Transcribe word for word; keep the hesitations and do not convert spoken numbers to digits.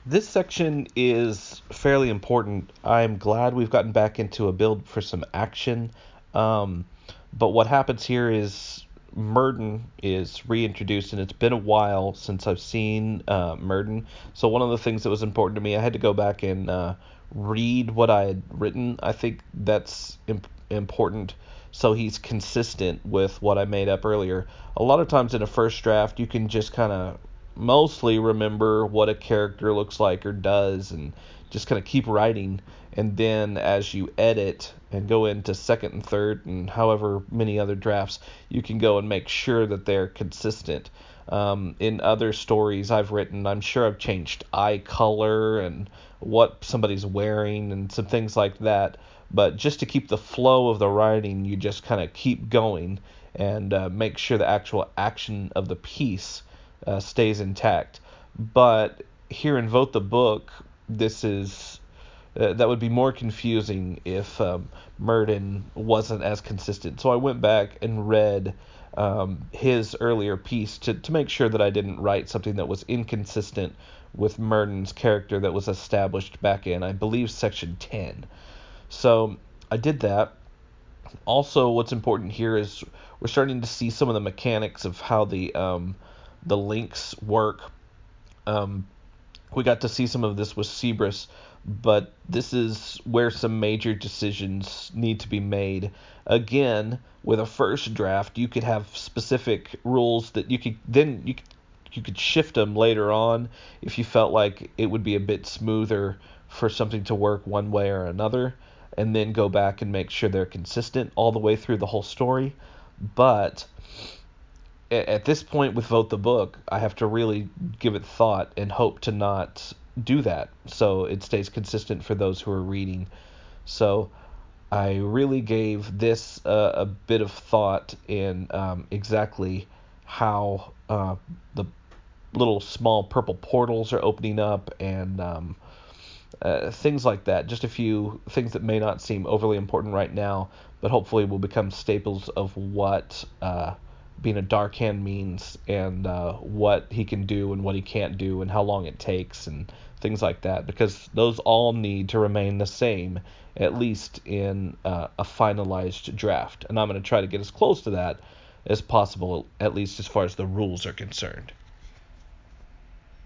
This section is fairly important. I'm glad we've gotten back into a build for some action. Um, but what happens here is Murden is reintroduced, and it's been a while since I've seen uh, Murden. So one of the things that was important to me, I had to go back and uh, read what I had written. I think that's imp- important so he's consistent with what I made up earlier. A lot of times in a first draft, you can just kind of mostly remember what a character looks like or does and just kind of keep writing. And then as you edit and go into second and third and however many other drafts, you can go and make sure that they're consistent. Um, in other stories I've written, I'm sure I've changed eye color and what somebody's wearing and some things like that. But just to keep the flow of the writing, you just kind of keep going and uh, make sure the actual action of the piece uh, stays intact. But here in Vote the Book, this is uh, that would be more confusing if um, Murden wasn't as consistent. So I went back and read um, his earlier piece to, to make sure that I didn't write something that was inconsistent with Murden's character that was established back in, I believe, section ten. So I did that. Also, what's important here is we're starting to see some of the mechanics of how the um, the links work. Um, we got to see some of this with Cerberus, but this is where some major decisions need to be made. Again, with a first draft, you could have specific rules that you could then you could, you could shift them later on if you felt like it would be a bit smoother for something to work one way or another, and then go back and make sure they're consistent all the way through the whole story. But at this point with Vote the Book, I have to really give it thought and hope to not do that so it stays consistent for those who are reading. So I really gave this uh, a bit of thought in um, exactly how uh, the little small purple portals are opening up and um, uh, things like that. Just a few things that may not seem overly important right now, but hopefully will become staples of what uh, being a dark hand means and uh, what he can do and what he can't do and how long it takes and things like that. Because those all need to remain the same, at least in uh, a finalized draft. And I'm going to try to get as close to that as possible, at least as far as the rules are concerned.